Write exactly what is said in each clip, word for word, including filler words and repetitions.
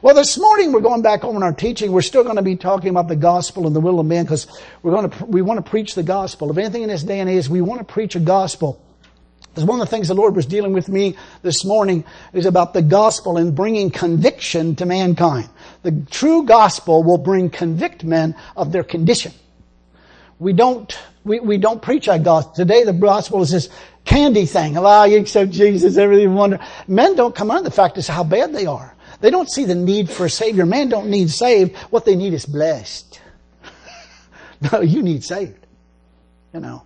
Well, this morning we're going back over in our teaching. We're still going to be talking about the gospel and the will of man because we're going to, we want to preach the gospel. If anything in this day and age, we want to preach a gospel. Because one of the things the Lord was dealing with me this morning is about the gospel and bringing conviction to mankind. The true gospel will bring convict men of their condition. We don't, we, we don't preach our gospel. Today the gospel is this candy thing. Oh, you accept Jesus, everything wonder. Men don't come under the fact is how bad they are. They don't see the need for a Savior. Man don't need saved. What they need is blessed. No, you need saved. You know.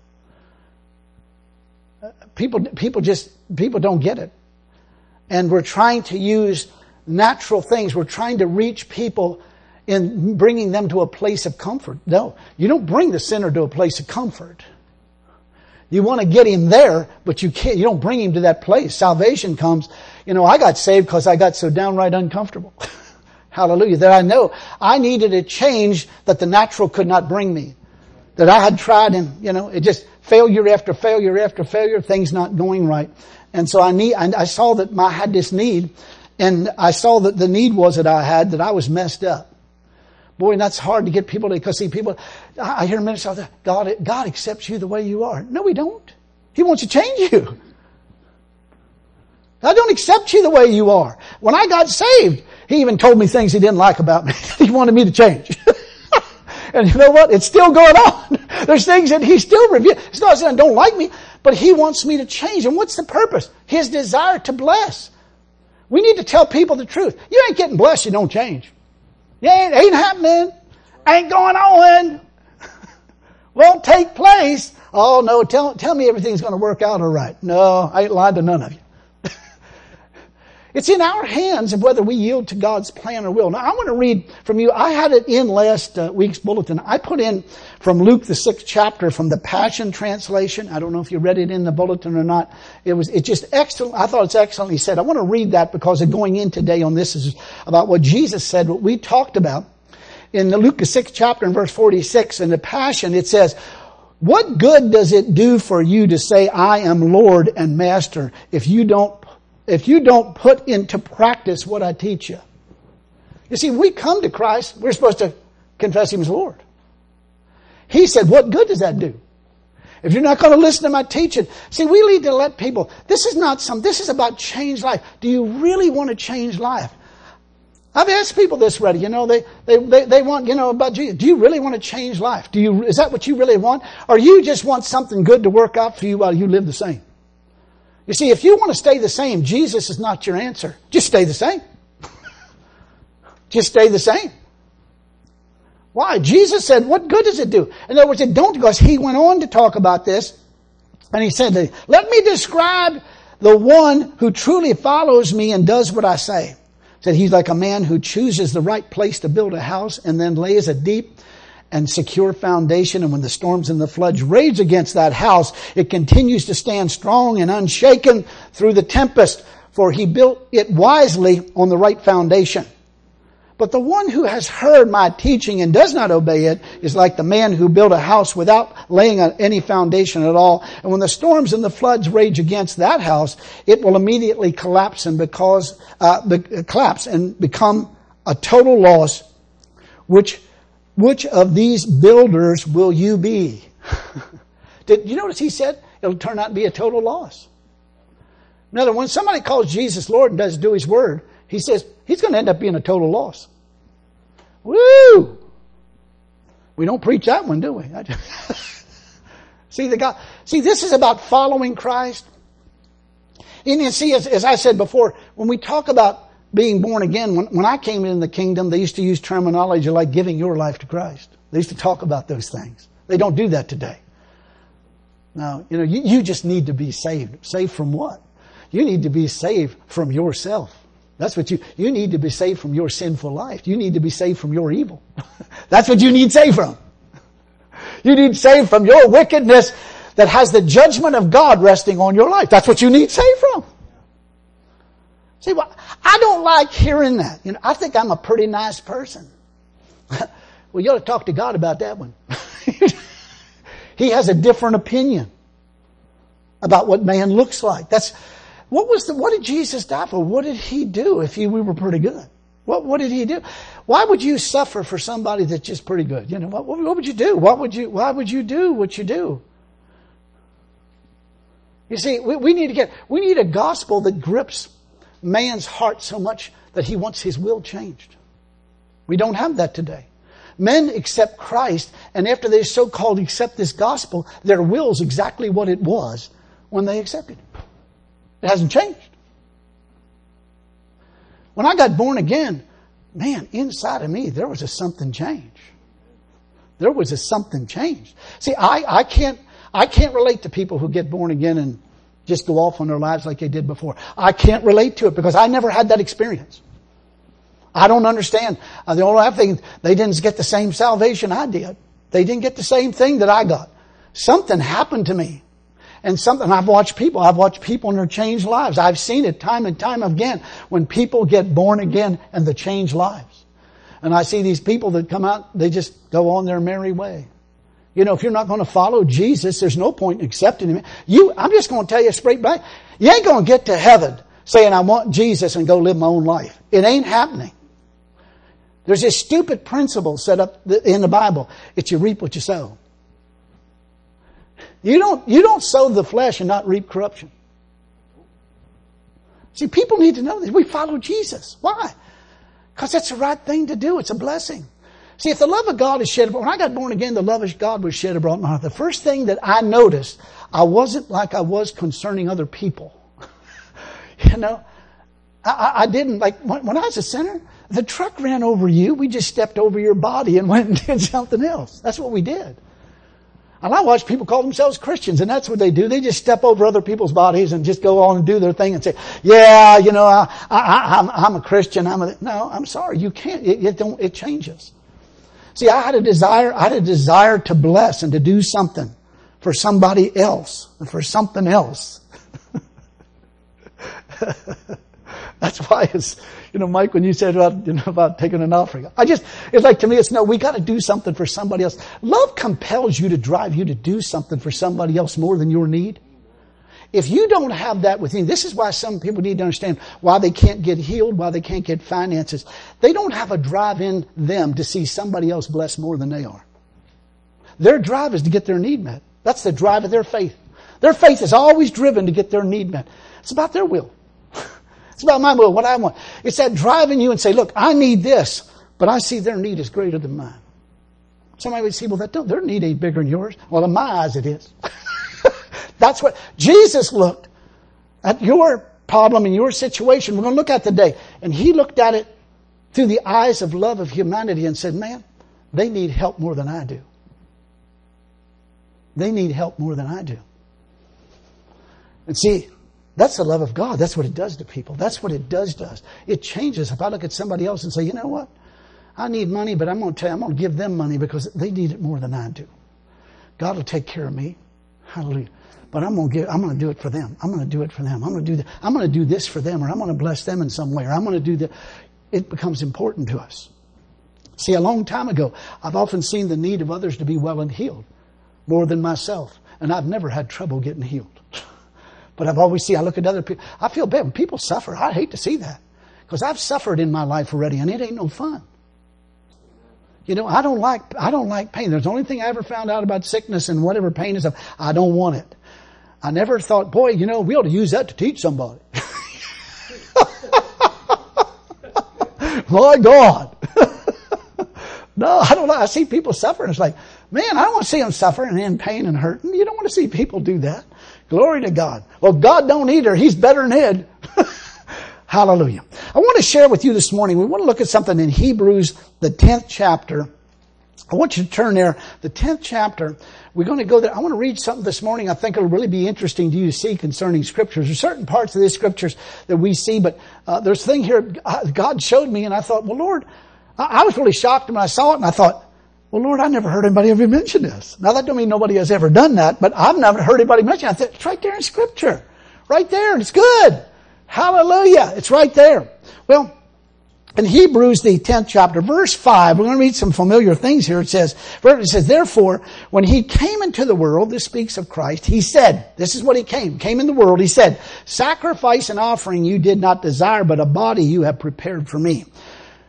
People, people just, people don't get it. And we're trying to use natural things. We're trying to reach people in bringing them to a place of comfort. No, you don't bring the sinner to a place of comfort. You want to get him there, but you can't, you don't bring him to that place. Salvation comes. You know, I got saved because I got so downright uncomfortable. Hallelujah. That I know I needed a change that the natural could not bring me. That I had tried and, you know, it just failure after failure after failure, things not going right. And so I need, and I saw that I had this need, and I saw that the need was that I had, that I was messed up. Boy, and that's hard to get people to, because see, people, I hear ministers out there, God, God accepts you the way you are. No, He don't. He wants to change you. God don't accept you the way you are. When I got saved, He even told me things He didn't like about me. He wanted me to change. And you know what? It's still going on. There's things that He still reveals. It's not saying I don't like me, but He wants me to change. And what's the purpose? His desire to bless. We need to tell people the truth. You ain't getting blessed, you don't change. You ain't, ain't happening. Ain't going on. Won't take place. Oh no, tell, tell me everything's going to work out all right. No, I ain't lied to none of you. It's in our hands of whether we yield to God's plan or will. Now, I want to read from you. I had it in last uh, week's bulletin. I put in from Luke, the sixth chapter, from the Passion Translation. I don't know if you read it in the bulletin or not. It was, it just excellent. I thought it's excellently said. I want to read that because of going in today on this is about what Jesus said, what we talked about. In the Luke, the sixth chapter, in verse forty-six, in the Passion, it says, "What good does it do for you to say, 'I am Lord and Master,' if you don't If you don't put into practice what I teach you?" You see, we come to Christ, we're supposed to confess Him as Lord. He said, what good does that do? If you're not going to listen to my teaching. See, we need to let people, this is not some, this is about change life. Do you really want to change life? I've asked people this already, you know, they, they, they, they want, you know, about Jesus. Do you really want to change life? Do you, is that what you really want? Or you just want something good to work out for you while you live the same? You see, if you want to stay the same, Jesus is not your answer. Just stay the same. Just stay the same. Why? Jesus said, what good does it do? In other words, it don't, because He went on to talk about this. And He said, let me describe the one who truly follows me and does what I say. He said, he's like a man who chooses the right place to build a house and then lays a deep and secure foundation, and when the storms and the floods rage against that house, it continues to stand strong and unshaken through the tempest, for he built it wisely on the right foundation. But the one who has heard my teaching and does not obey it is like the man who built a house without laying any foundation at all. And when the storms and the floods rage against that house, it will immediately collapse and because uh, be, collapse and become a total loss. Which Which of these builders will you be? Did you notice he said it'll turn out to be a total loss? In other words, when somebody calls Jesus Lord and doesn't do His word, He says he's going to end up being a total loss. Woo! We don't preach that one, do we? see the God. See, this is about following Christ. And you see, as, as I said before, when we talk about being born again, when, when I came into the kingdom, they used to use terminology like giving your life to Christ. They used to talk about those things. They don't do that today. Now, you know, you, you just need to be saved. Saved from what? You need to be saved from yourself. That's what you, you need to be saved from your sinful life. You need to be saved from your evil. That's what you need saved from. You need saved from your wickedness that has the judgment of God resting on your life. That's what you need saved from. See, well, I don't like hearing that. You know, I think I'm a pretty nice person. Well, you ought to talk to God about that one. He has a different opinion about what man looks like. That's what was the, what did Jesus die for? What did He do if he, we were pretty good? What, what did he do? Why would you suffer for somebody that's just pretty good? You know, what, what would you do? What would you, why would you do what you do? You see, we, we need to get, we need a gospel that grips man's heart so much that he wants his will changed. We don't have that today. Men accept Christ, and after they so-called accept this gospel, their will's exactly what it was when they accepted it. It hasn't changed. When I got born again, man, inside of me, there was a something change. There was a something changed. See, I, I can't, I can't relate to people who get born again and just go off on their lives like they did before. I can't relate to it because I never had that experience. I don't understand. Uh, the only thing, they didn't get the same salvation I did. They didn't get the same thing that I got. Something happened to me. And something, I've watched people, I've watched people in their changed lives. I've seen it time and time again when people get born again and they change lives. And I see these people that come out, they just go on their merry way. You know, if you're not going to follow Jesus, there's no point in accepting Him. You, I'm just going to tell you straight back, you ain't going to get to heaven saying, I want Jesus and go live my own life. It ain't happening. There's this stupid principle set up in the Bible. It's you reap what you sow. You don't, you don't sow the flesh and not reap corruption. See, people need to know this. We follow Jesus. Why? Because that's the right thing to do. It's a blessing. See, if the love of God is shed abroad, when I got born again, the love of God was shed abroad in my heart. The first thing that I noticed, I wasn't like I was concerning other people. You know, I, I didn't, like, when, when I was a sinner, the truck ran over you, we just stepped over your body and went and did something else. That's what we did. And I watch people call themselves Christians, and that's what they do. They just step over other people's bodies and just go on and do their thing and say, yeah, you know, I, I, I'm, I'm a Christian. I'm a, no, I'm sorry. You can't. It, it don't, it changes. See, I had a desire, I had a desire to bless and to do something for somebody else and for something else. That's why it's, you know, Mike, when you said about, you know, about taking an offering, I just, it's like, to me, it's no, we got to do something for somebody else. Love compels you to drive you to do something for somebody else more than your need. If you don't have that within you, this is why some people need to understand why they can't get healed, why they can't get finances. They don't have a drive in them to see somebody else blessed more than they are. Their drive is to get their need met. That's the drive of their faith. Their faith is always driven to get their need met. It's about their will. It's about my will, what I want. It's that driving you and say, look, I need this, but I see their need is greater than mine. Somebody would say, well, that don't, their need ain't bigger than yours. Well, in my eyes it is. That's what Jesus looked at your problem and your situation. We're going to look at today. And He looked at it through the eyes of love of humanity and said, man, they need help more than I do. They need help more than I do. And see, that's the love of God. That's what it does to people. That's what it does to us. It changes. If I look at somebody else and say, you know what? I need money, but I'm going to tell you, I'm going to give them money because they need it more than I do. God will take care of me. Hallelujah. But I'm going to give, I'm going to do it for them. I'm going to do it for them. I'm going to do that. I'm going to do this for them, or I'm going to bless them in some way, or I'm going to do that. It becomes important to us. See, a long time ago, I've often seen the need of others to be well and healed more than myself. And I've never had trouble getting healed. But I've always seen, I look at other people, I feel bad when people suffer. I hate to see that. Because I've suffered in my life already, and it ain't no fun. You know, I don't like, I don't like pain. There's the only thing I ever found out about sickness and whatever pain is, I don't want it. I never thought, boy, you know, we ought to use that to teach somebody. My God. No, I don't know. I see people suffering. It's like, man, I don't want to see them suffering and in pain and hurting. You don't want to see people do that. Glory to God. Well, God don't either. He's better than Ed. Hallelujah. I want to share with you this morning, we want to look at something in Hebrews, the tenth chapter. I want you to turn there, the tenth chapter. We're going to go there. I want to read something this morning I think it'll really be interesting to you to see concerning Scriptures. There's certain parts of these Scriptures that we see, but uh, there's a thing here God showed me, and I thought, well, Lord, I, I was really shocked when I saw it, and I thought, well, Lord, I never heard anybody ever mention this. Now, that don't mean nobody has ever done that, but I've never heard anybody mention it. I thought, it's right there in Scripture. Right there, and it's good. Hallelujah. It's right there. Well, in Hebrews, the tenth chapter, verse five, we're going to read some familiar things here. It says, it says, therefore, when He came into the world, this speaks of Christ, He said, this is what He came, came in the world, He said, sacrifice and offering you did not desire, but a body you have prepared for me.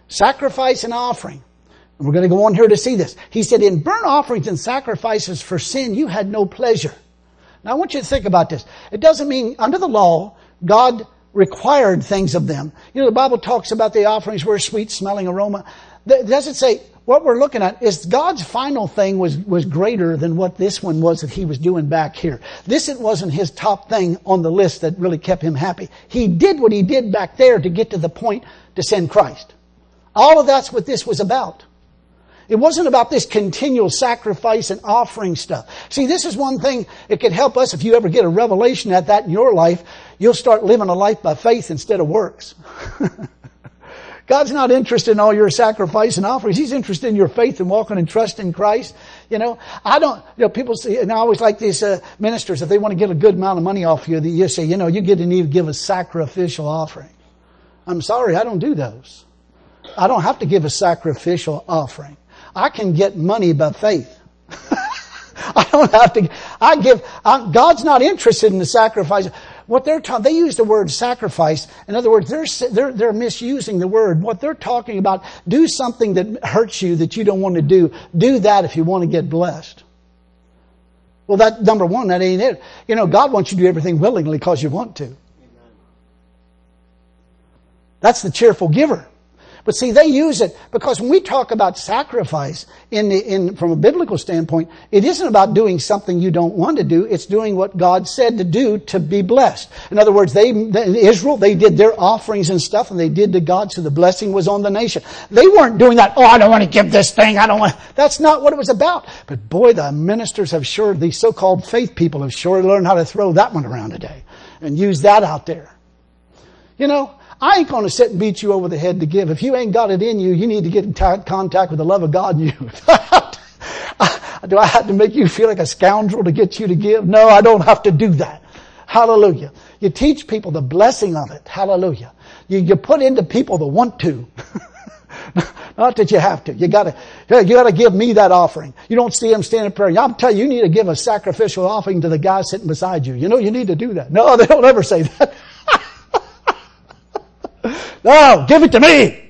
Sacrifice and offering. And we're going to go on here to see this. He said, in burnt offerings and sacrifices for sin, you had no pleasure. Now I want you to think about this. It doesn't mean under the law, God required things of them. You know, the Bible talks about the offerings were a sweet smelling aroma. It doesn't say, what we're looking at is God's final thing was, was greater than what this one was that he was doing back here. This it wasn't his top thing on the list that really kept him happy. He did what he did back there to get to the point to send Christ. All of that's what this was about. It wasn't about this continual sacrifice and offering stuff. See, this is one thing it could help us if you ever get a revelation at that in your life. You'll start living a life by faith instead of works. God's not interested in all your sacrifice and offerings. He's interested in your faith and walking and trust in Christ. You know, I don't, you know, people say, and I always like these uh, ministers, if they want to get a good amount of money off you, you say, you know, you get to need to give a sacrificial offering. I'm sorry, I don't do those. I don't have to give a sacrificial offering. I can get money by faith. I don't have to, I give, I, God's not interested in the sacrifice. What they're talking, they use the word sacrifice. In other words, they're, they're, they're misusing the word. What they're talking about, do something that hurts you that you don't want to do. Do that if you want to get blessed. Well, that, number one, that ain't it. You know, God wants you to do everything willingly because you want to. Amen. That's the cheerful giver. But see, they use it because when we talk about sacrifice in the, in, from a biblical standpoint, it isn't about doing something you don't want to do. It's doing what God said to do to be blessed. In other words, they, in Israel, they did their offerings and stuff and they did to God so the blessing was on the nation. They weren't doing that. Oh, I don't want to give this thing. I don't want. That's not what it was about. But boy, the ministers have sure, these so-called faith people have sure learned how to throw that one around today and use that out there. You know, I ain't going to sit and beat you over the head to give. If you ain't got it in you, you need to get in t- contact with the love of God in you. Do I have to make you feel like a scoundrel to get you to give? No, I don't have to do that. Hallelujah. You teach people the blessing of it. Hallelujah. You, you put into people the want to. Not that you have to. You gotta, you gotta give me that offering. You don't see them standing in prayer. I'm telling you, you need to give a sacrificial offering to the guy sitting beside you. You know, you need to do that. No, they don't ever say that. No, give it to me.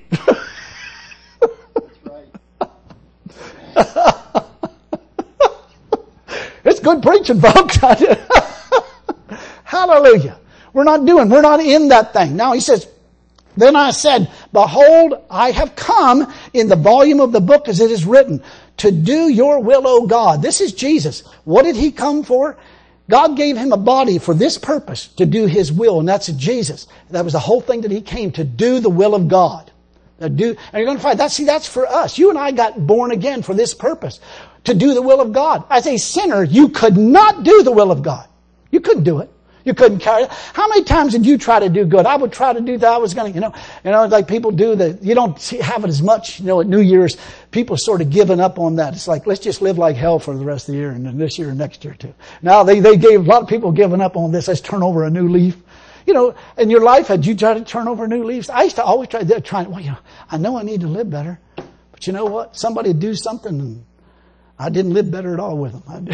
It's good preaching, folks. Hallelujah. We're not doing, we're not in that thing. Now he says, then I said, behold, I have come in the volume of the book as it is written, to do your will, O God. This is Jesus. What did he come for? God gave him a body for this purpose, to do his will, and that's Jesus. That was the whole thing that he came, to do the will of God. Now do, and you're going to find that, see, that's for us. You and I got born again for this purpose, to do the will of God. As a sinner, you could not do the will of God. You couldn't do it. You couldn't carry it. How many times did you try to do good? I would try to do that. I was going to, you know, you know, like people do that. You don't see, have it as much, you know, at New Year's. People sort of giving up on that. It's like, let's just live like hell for the rest of the year and then this year and next year too. Now they, they gave, a lot of people giving up on this. Let's turn over a new leaf. You know, in your life, had you tried to turn over new leaves? I used to always try to try, well, you know, I know I need to live better, but you know what? Somebody would do something and I didn't live better at all with them.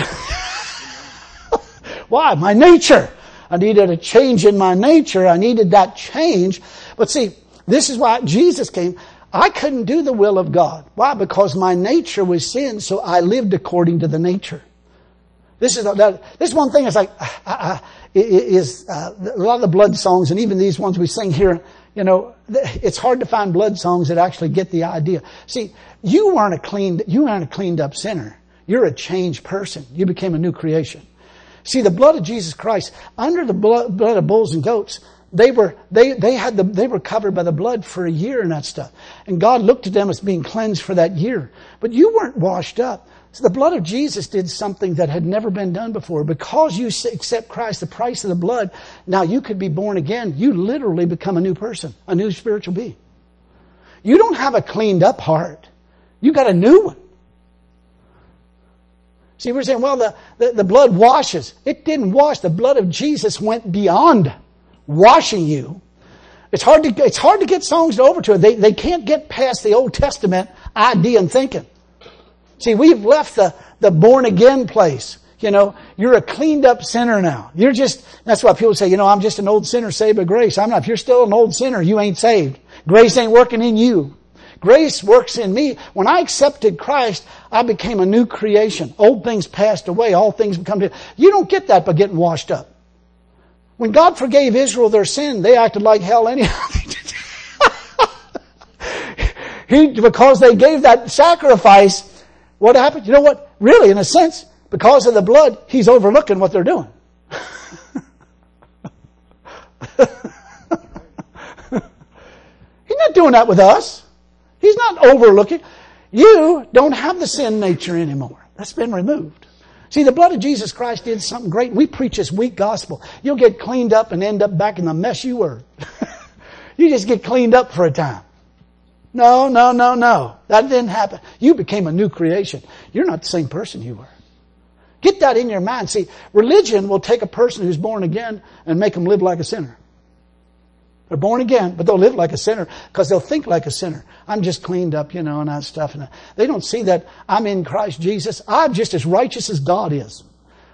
Why? My nature. I needed a change in my nature. I needed that change. But see, this is why Jesus came. I couldn't do the will of God. Why? Because my nature was sin, so I lived according to the nature. This is that, this one thing is like, uh, uh, is uh, a lot of the blood songs, and even these ones we sing here, you know, it's hard to find blood songs that actually get the idea. See, you weren't a cleaned, you weren't a cleaned up sinner. You're a changed person. You became a new creation. See, the blood of Jesus Christ, under the blood, blood of bulls and goats, they were, they, they had the, they were covered by the blood for a year and that stuff. And God looked at them as being cleansed for that year. But you weren't washed up. So the blood of Jesus did something that had never been done before. Because you accept Christ, the price of the blood, now you could be born again. You literally become a new person, a new spiritual being. You don't have a cleaned up heart. You got a new one. See, we're saying, well, the, the, the blood washes. It didn't wash. The blood of Jesus went beyond washing you. It's hard to, it's hard to get songs over to it. They, they can't get past the Old Testament idea and thinking. See, we've left the, the born again place. You know, you're a cleaned up sinner now. You're just, that's why people say, you know, I'm just an old sinner saved by grace. I'm not. If you're still an old sinner, you ain't saved. Grace ain't working in you. Grace works in me. When I accepted Christ, I became a new creation. Old things passed away. All things become new. You don't get that by getting washed up. When God forgave Israel their sin, they acted like hell anyhow. he, because they gave that sacrifice, what happened? You know what? Really, in a sense, because of the blood, He's overlooking what they're doing. He's not doing that with us. He's not overlooking. You don't have the sin nature anymore. That's been removed. See, the blood of Jesus Christ did something great. We preach this weak gospel. You'll get cleaned up and end up back in the mess you were. You just get cleaned up for a time. No, no, no, no. That didn't happen. You became a new creation. You're not the same person you were. Get that in your mind. See, religion will take a person who's born again and make them live like a sinner. They're born again, but they'll live like a sinner because they'll think like a sinner. I'm just cleaned up, you know, and that stuff. And they don't see that I'm in Christ Jesus. I'm just as righteous as God is.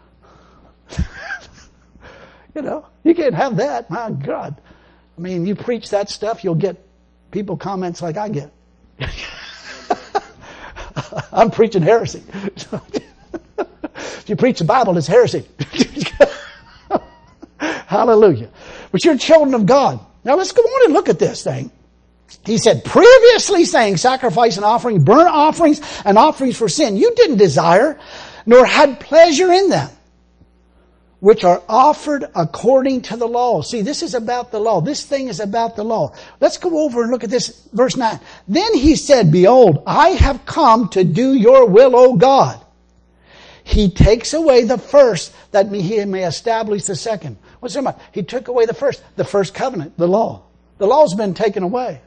You know, you can't have that. My God. I mean, you preach that stuff, you'll get people comments like I get. I'm preaching heresy. If you preach the Bible, it's heresy. Hallelujah. But you're children of God. Now let's go on and look at this thing. He said, previously saying sacrifice and offering, burnt offerings and offerings for sin. You didn't desire, nor had pleasure in them, which are offered according to the law. See, this is about the law. This thing is about the law. Let's go over and look at this, verse nine. Then he said, behold, I have come to do your will, O God. He takes away the first that he may establish the second. What's that about? He took away the first, the first covenant, the law. The law's been taken away.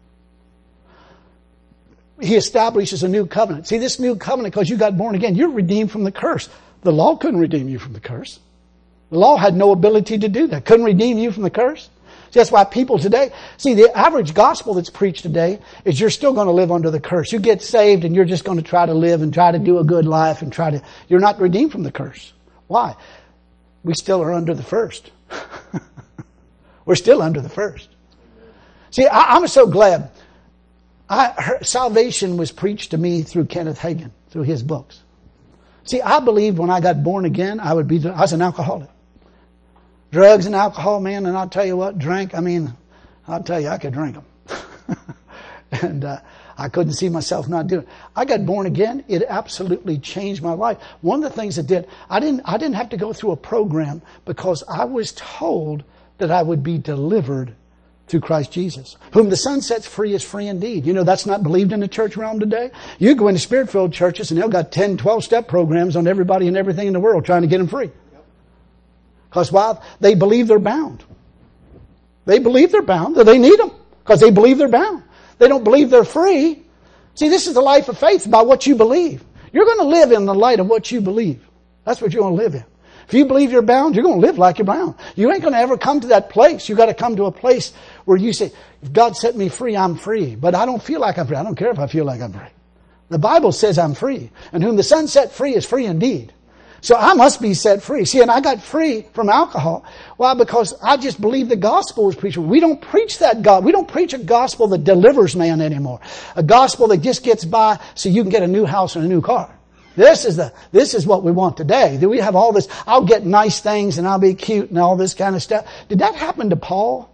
He establishes a new covenant. See, this new covenant, because you got born again, you're redeemed from the curse. The law couldn't redeem you from the curse. The law had no ability to do that. Couldn't redeem you from the curse. See, that's why people today, see, the average gospel that's preached today is you're still going to live under the curse. You get saved and you're just going to try to live and try to do a good life and try to, you're not redeemed from the curse. Why? We still are under the first. We're still under the first. See, I, I'm so glad. I, her, salvation was preached to me through Kenneth Hagin, through his books. See, I believed when I got born again, I would be, I was an alcoholic. Drugs and alcohol, man, and I'll tell you what, drank, I mean, I'll tell you, I could drink them. and uh, I couldn't see myself not doing it. I got born again. It absolutely changed my life. One of the things it did, I didn't, I didn't have to go through a program because I was told that I would be delivered through Christ Jesus. Whom the Son sets free is free indeed. You know, that's not believed in the church realm today. You go into Spirit-filled churches and they've got ten, twelve step programs on everybody and everything in the world trying to get them free. Because why? They believe they're bound. They believe they're bound, that they need them. Because they believe they're bound. They don't believe they're free. See, this is the life of faith by what you believe. You're going to live in the light of what you believe. That's what you're going to live in. If you believe you're bound, you're going to live like you're bound. You ain't going to ever come to that place. You've got to come to a place where you say, if God set me free, I'm free. But I don't feel like I'm free. I don't care if I feel like I'm free. The Bible says I'm free. And whom the Son set free is free indeed. So I must be set free. See, and I got free from alcohol. Why? Because I just believe the gospel was preached. We don't preach that God. We don't preach a gospel that delivers man anymore. A gospel that just gets by so you can get a new house and a new car. This is the, this is what we want today. We have all this, I'll get nice things and I'll be cute and all this kind of stuff. Did that happen to Paul?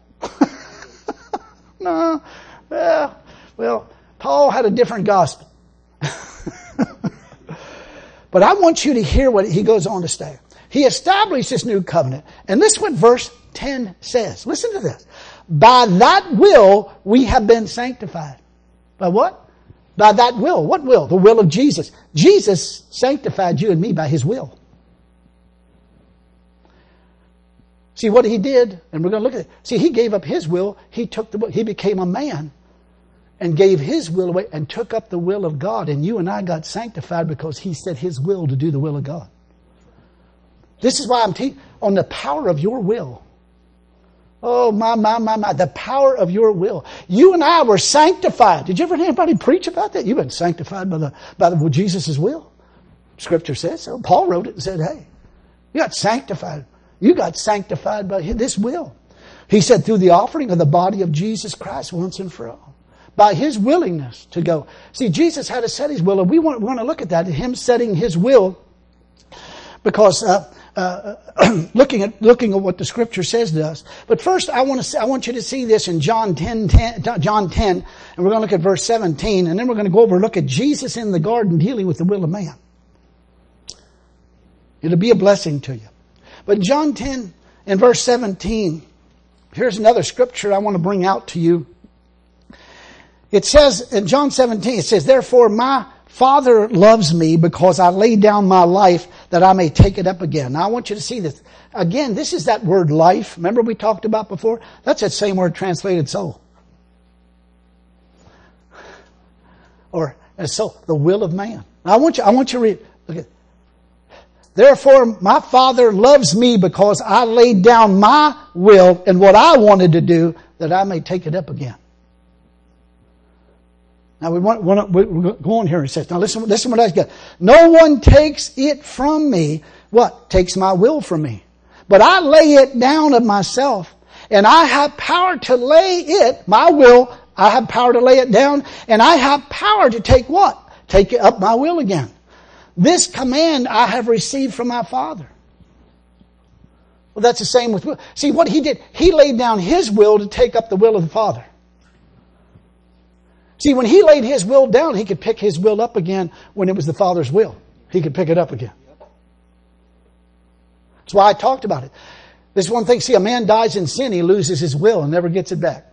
No. Yeah. Well, Paul had a different gospel. But I want you to hear what he goes on to say. He established this new covenant. And this is what verse ten says. Listen to this. By that will we have been sanctified. By what? By that will. What will? The will of Jesus. Jesus sanctified you and me by His will. See what He did, and we're going to look at it. See, He gave up His will. He took the, He became a man and gave His will away and took up the will of God. And you and I got sanctified because He set His will to do the will of God. This is why I'm teaching on the power of your will. Oh, my, my, my, my. The power of your will. You and I were sanctified. Did you ever hear anybody preach about that? You've been sanctified by the, by the, well, Jesus' will. Scripture says so. Paul wrote it and said, hey, you got sanctified. You got sanctified by this will. He said through the offering of the body of Jesus Christ once and for all. by His willingness to go. See, Jesus had to set His will, and we want, we want to look at that, Him setting His will, because uh, uh, looking at looking at what the Scripture says to us. But first, I want to see, I want you to see this in John ten, ten, John ten, and we're going to look at verse seventeen, and then we're going to go over and look at Jesus in the garden dealing with the will of man. It'll be a blessing to you. But in John ten and verse seventeen, here's another scripture I want to bring out to you. It says in John seventeen, it says, "Therefore my Father loves me because I lay down my life that I may take it up again." Now I want you to see this. Again, this is that word life. Remember we talked about before? That's that same word translated soul. Or as soul, the will of man. Now I want you, I want you to read, look at, "Therefore my Father loves me because I laid down my will and what I wanted to do that I may take it up again." Now we want, want to, we're going here. It says, now listen, listen what I got. "No one takes it from me." What? Takes my will from me. "But I lay it down of myself, and I have power to lay it, my will, I have power to lay it down, and I have power to take what? Take up my will again. This command I have received from my Father." Well, that's the same with will. See, what He did, He laid down His will to take up the will of the Father. See, when He laid His will down, He could pick His will up again when it was the Father's will. He could pick it up again. That's why I talked about it. This one thing, see, a man dies in sin, he loses his will and never gets it back.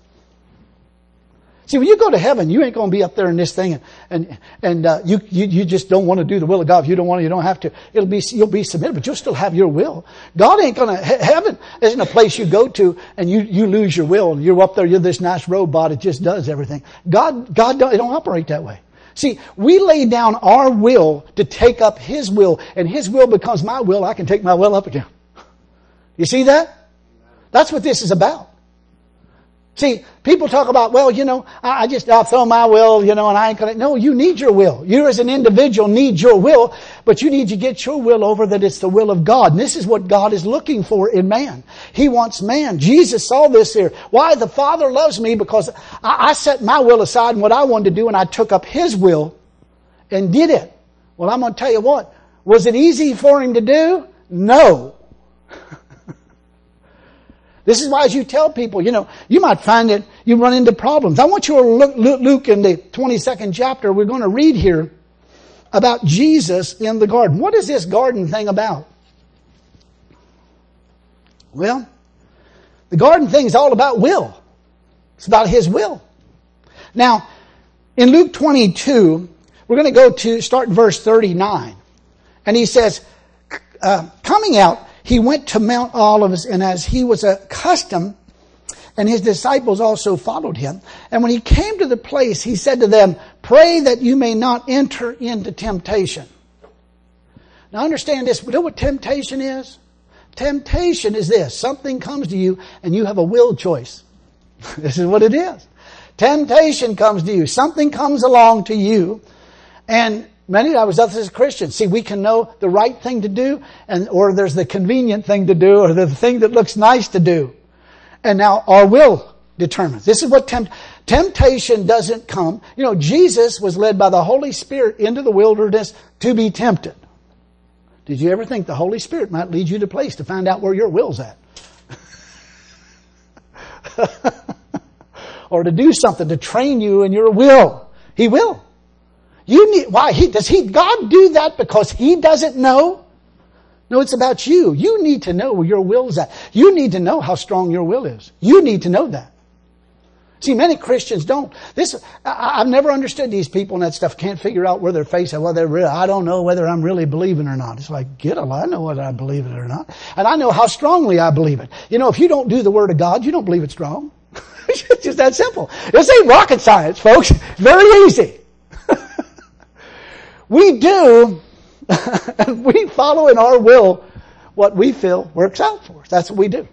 See, when you go to heaven, you ain't going to be up there in this thing, and and, and uh, you, you you just don't want to do the will of God. If you don't want to, you don't have to. It'll be you'll be submitted, but you'll still have your will. God ain't going to. Heaven isn't a place you go to and you you lose your will. You're up there. You're this nice robot. It just does everything. God God don't, it don't operate that way. See, we lay down our will to take up His will, and His will becomes my will. I can take my will up again. You see that? That's what this is about. See, people talk about, well, you know, I just, I'll throw my will, you know, and I ain't gonna, no, you need your will. You as an individual need your will, but you need to get your will over that it's the will of God. And this is what God is looking for in man. He wants man. Jesus saw this here. Why? The Father loves me because I, I set my will aside and what I wanted to do, and I took up His will and did it. Well, I'm going to tell you what. Was it easy for Him to do? No. This is why as you tell people, you know, you might find that you run into problems. I want you to look, look, Luke in the twenty-second chapter. We're going to read here about Jesus in the garden. What is this garden thing about? Well, the garden thing is all about will. It's about His will. Now, in Luke twenty-two, we're going to go to, start in verse thirty-nine. And He says, uh, coming out, He went to Mount Olives, and as He was accustomed, and His disciples also followed Him. And when He came to the place, He said to them, "Pray that you may not enter into temptation." Now understand this. You know what temptation is? Temptation is this. Something comes to you, and you have a will choice. This is what it is. Temptation comes to you. Something comes along to you, and many of us as Christians, see, we can know the right thing to do, and or there's the convenient thing to do, or the thing that looks nice to do. And now our will determines. This is what tempt, temptation doesn't come. You know, Jesus was led by the Holy Spirit into the wilderness to be tempted. Did you ever think the Holy Spirit might lead you to a place to find out where your will's at? Or to do something to train you in your will. He will. You need, why? He, does he, God do that because He doesn't know? No, it's about you. You need to know where your will's at. You need to know how strong your will is. You need to know that. See, many Christians don't. This, I, I've never understood these people and that stuff. Can't figure out where they're facing, whether they're really, I don't know whether I'm really believing or not. It's like, get a lie. I know whether I believe it or not. And I know how strongly I believe it. You know, if you don't do the Word of God, you don't believe it's strong. It's just that simple. This ain't rocket science, folks. It's very easy. We do, and we follow in our will what we feel works out for us. That's what we do.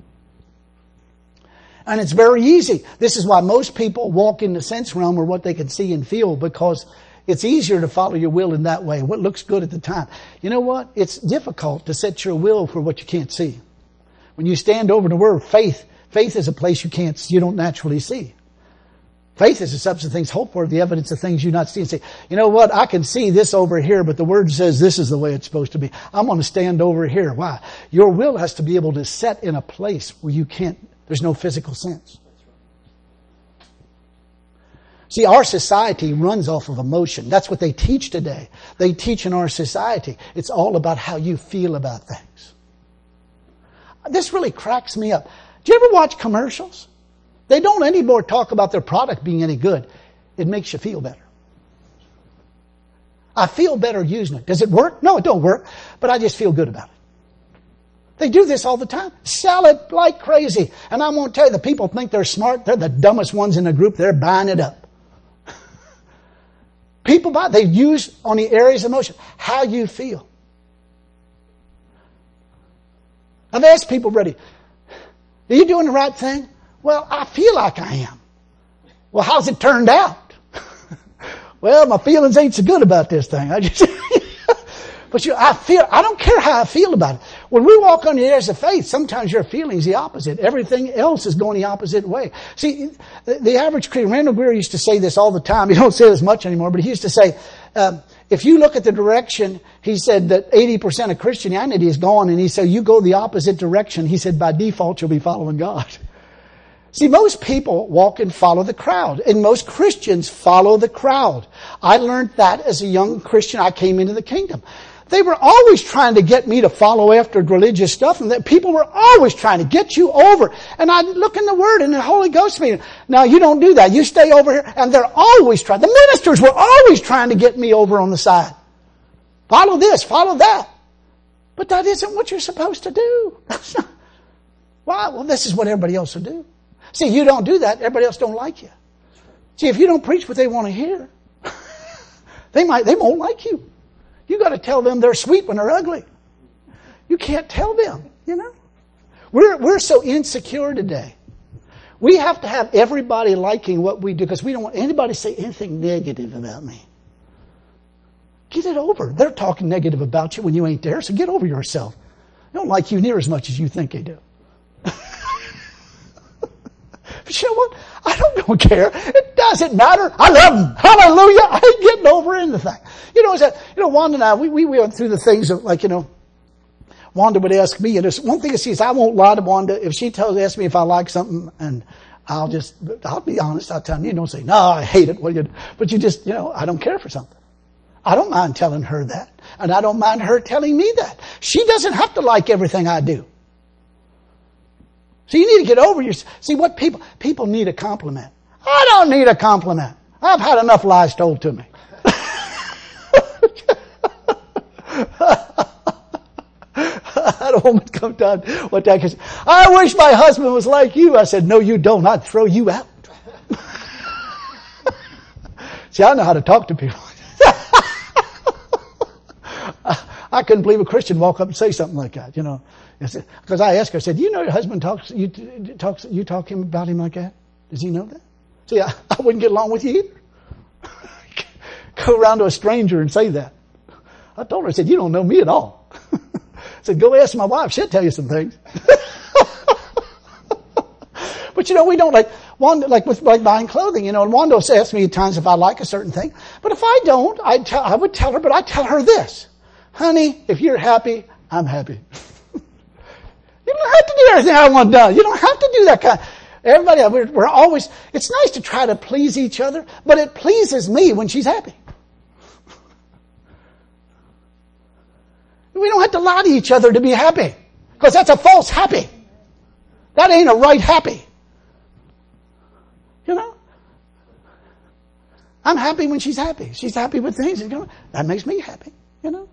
And it's very easy. This is why most people walk in the sense realm or what they can see and feel, because it's easier to follow your will in that way. What looks good at the time. You know what? It's difficult to set your will for what you can't see. When you stand over the word faith, faith is a place you can't, you don't naturally see. Faith is the substance of things hoped for, the evidence of things you not see. And say, you know what, I can see this over here, but the Word says this is the way it's supposed to be. I'm going to stand over here. Why? Your will has to be able to set in a place where you can't, there's no physical sense. See, our society runs off of emotion. That's what they teach today. They teach in our society. It's all about how you feel about things. This really cracks me up. Do you ever watch commercials? They don't anymore talk about their product being any good. It makes you feel better. I feel better using it. Does it work? No, it don't work. But I just feel good about it. They do this all the time. Sell it like crazy. And I won't tell you, the people think they're smart. They're the dumbest ones in the group. They're buying it up. People buy, they use on the areas of emotion. How you feel. I've asked people, ready, are you doing the right thing? Well, I feel like I am. Well, how's it turned out? Well, my feelings ain't so good about this thing. I just, but you, I feel, I don't care how I feel about it. When we walk on the areas of faith, sometimes your feeling's the opposite. Everything else is going the opposite way. See, the, the average Christian, Randall Greer used to say this all the time. He don't say this much anymore, but he used to say, um, if you look at the direction, he said that eighty percent of Christianity is gone, and he said, you go the opposite direction. He said, by default, you'll be following God. See, most people walk and follow the crowd, and most Christians follow the crowd. I learned that as a young Christian. I came into the kingdom. They were always trying to get me to follow after religious stuff, and that people were always trying to get you over. And I look in the Word, and the Holy Ghost me. Now, you don't do that. You stay over here. And they're always trying. The ministers were always trying to get me over on the side. Follow this, follow that. But that isn't what you're supposed to do. Why? Well, this is what everybody else will do. See, you don't do that, everybody else don't like you. See, if you don't preach what they want to hear, they might, they won't like you. You got to tell them they're sweet when they're ugly. You can't tell them, you know. We're, we're so insecure today. We have to have everybody liking what we do because we don't want anybody to say anything negative about me. Get it over. They're talking negative about you when you ain't there, so get over yourself. They don't like you near as much as you think they do. But you know what? I don't, don't care. It doesn't matter. I love them. Hallelujah. I ain't getting over anything. You know, that, you know, Wanda and I, we, we went through the things of like, you know, Wanda would ask me, and there's one thing I see is I won't lie to Wanda. If she tells, asks me if I like something, and I'll just, I'll be honest. I'll tell you, you don't say, no, I hate it. What you, but you just, you know, I don't care for something. I don't mind telling her that. And I don't mind her telling me that. She doesn't have to like everything I do. So you need to get over your, see what people, people need a compliment. I don't need a compliment. I've had enough lies told to me. I had a woman come down one time and said, I wish my husband was like you. I said, no, you don't. I'd throw you out. See, I know how to talk to people. I couldn't believe a Christian walk up and say something like that, you know. Because I asked her, I said, you know your husband talks, you talks, you talk him about him like that? Does he know that? See, I, I wouldn't get along with you either. Go around to a stranger and say that. I told her, I said, you don't know me at all. I said, go ask my wife, she'll tell you some things. But you know, we don't like, Wanda, like with like buying clothing, you know, and Wanda asks me at times if I like a certain thing. But if I don't, I tell, I would tell her, but I tell her this. Honey, if you're happy, I'm happy. You don't have to do everything I want done. You don't have to do that kind of, everybody, we're, we're always, it's nice to try to please each other, but it pleases me when she's happy. We don't have to lie to each other to be happy, because that's a false happy. That ain't a right happy. You know? I'm happy when she's happy. She's happy with things. You know? That makes me happy. You know?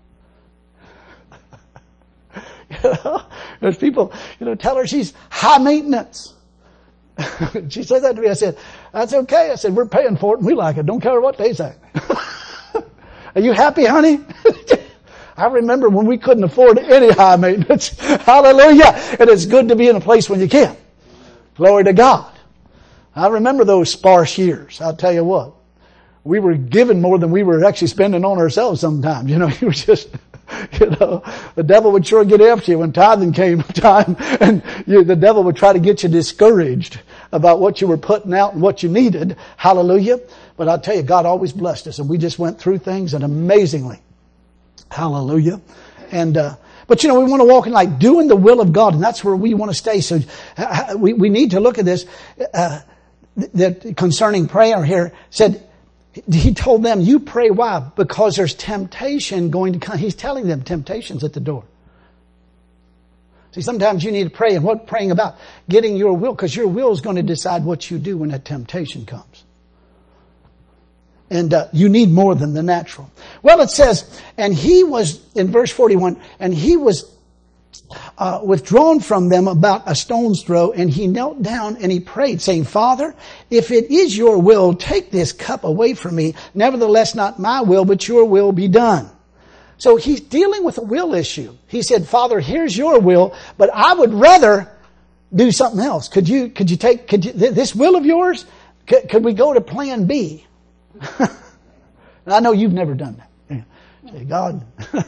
You know? There's people, you know, tell her she's high maintenance. She said that to me. I said, that's okay. I said, we're paying for it and we like it. Don't care what they say. Are you happy, honey? I remember when we couldn't afford any high maintenance. Hallelujah. And it's good to be in a place when you can. Glory to God. I remember those sparse years. I'll tell you what. We were giving more than we were actually spending on ourselves sometimes. You know, you were just, you know, the devil would sure get after you when tithing came time, and you, the devil would try to get you discouraged. about what you were putting out and what you needed. Hallelujah. But I'll tell you, God always blessed us, and we just went through things, and amazingly. Hallelujah. And, uh, but you know, we want to walk in like doing the will of God, and that's where we want to stay. So uh, we, we need to look at this, uh, that concerning prayer here said, he told them, you pray why? Because there's temptation going to come. He's telling them temptation's at the door. See, sometimes you need to pray, and what praying about? Getting your will, because your will is going to decide what you do when that temptation comes. And uh, you need more than the natural. Well, it says, and he was, in verse forty-one, and he was uh, withdrawn from them about a stone's throw, and he knelt down and he prayed, saying, Father, if it is your will, take this cup away from me. Nevertheless, not my will, but your will be done. So he's dealing with a will issue. He said, Father, here's your will, but I would rather do something else. Could you, could you take, could you, this will of yours, could, could we go to plan B? I know you've never done that. Say, God,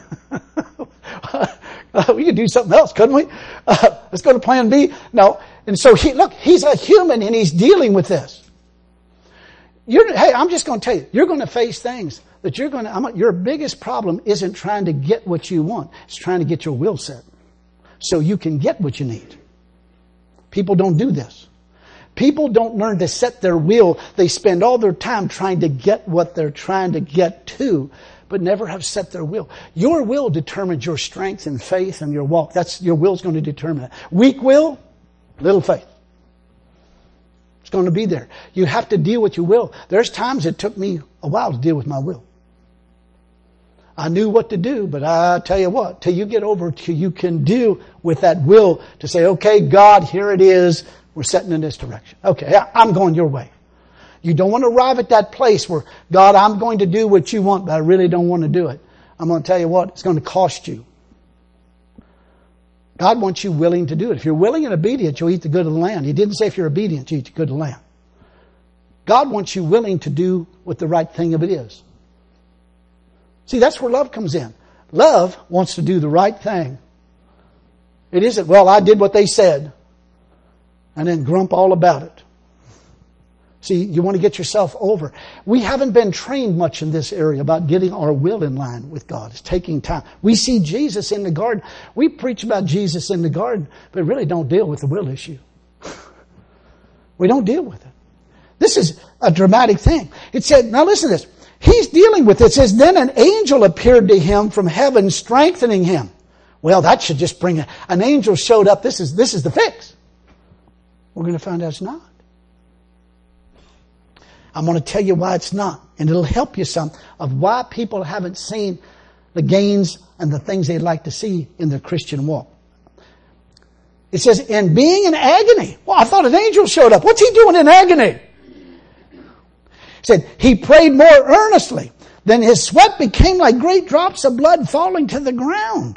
we could do something else, couldn't we? Uh, let's go to plan B. No. And so he, look, he's a human and he's dealing with this. You're, hey, I'm just going to tell you, you're going to face things that you're going to, I'm, your biggest problem isn't trying to get what you want. It's trying to get your will set so you can get what you need. People don't do this. People don't learn to set their will. They spend all their time trying to get what they're trying to get to, but never have set their will. Your will determines your strength and faith and your walk. That's, your will's going to determine that. Weak will, little faith. It's going to be there. You have to deal with your will. There's times it took me a while to deal with my will. I knew what to do, but I tell you what, till you get over, till you can deal with that will to say, okay, God, here it is. We're setting in this direction. Okay, I'm going your way. You don't want to arrive at that place where, God, I'm going to do what you want, but I really don't want to do it. I'm going to tell you what, it's going to cost you. God wants you willing to do it. If you're willing and obedient, you'll eat the good of the land. He didn't say if you're obedient, you eat the good of the land. God wants you willing to do what the right thing of it is. See, that's where love comes in. Love wants to do the right thing. It isn't, well, I did what they said, and then grump all about it. See, you want to get yourself over. We haven't been trained much in this area about getting our will in line with God. It's taking time. We see Jesus in the garden. We preach about Jesus in the garden, but really don't deal with the will issue. We don't deal with it. This is a dramatic thing. It said, now listen to this. He's dealing with it. It says, then an angel appeared to him from heaven, strengthening him. Well, that should just bring a, an angel showed up. This is, this is the fix. We're going to find out it's not. I'm going to tell you why it's not. And it'll help you some of why people haven't seen the gains and the things they'd like to see in their Christian walk. It says, in being in agony. Well, I thought an angel showed up. What's he doing in agony? It said, he prayed more earnestly. Then his sweat became like great drops of blood falling to the ground.